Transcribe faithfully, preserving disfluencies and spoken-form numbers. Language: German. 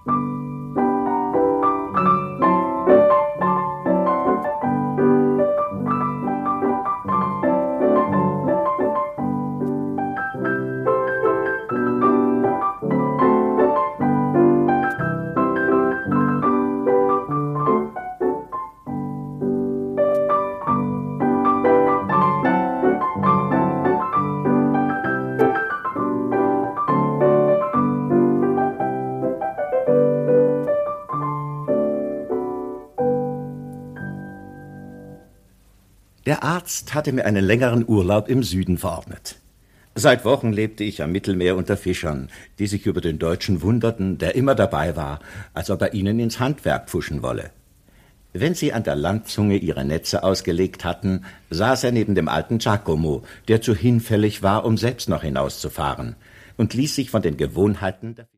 Der Arzt hatte mir einen längeren Urlaub im Süden verordnet. Seit Wochen lebte ich am Mittelmeer unter Fischern, die sich über den Deutschen wunderten, der immer dabei war, als ob er ihnen ins Handwerk pfuschen wolle. Wenn sie an der Landzunge ihre Netze ausgelegt hatten, saß er neben dem alten Giacomo, der zu hinfällig war, um selbst noch hinauszufahren, und ließ sich von den Gewohnheiten der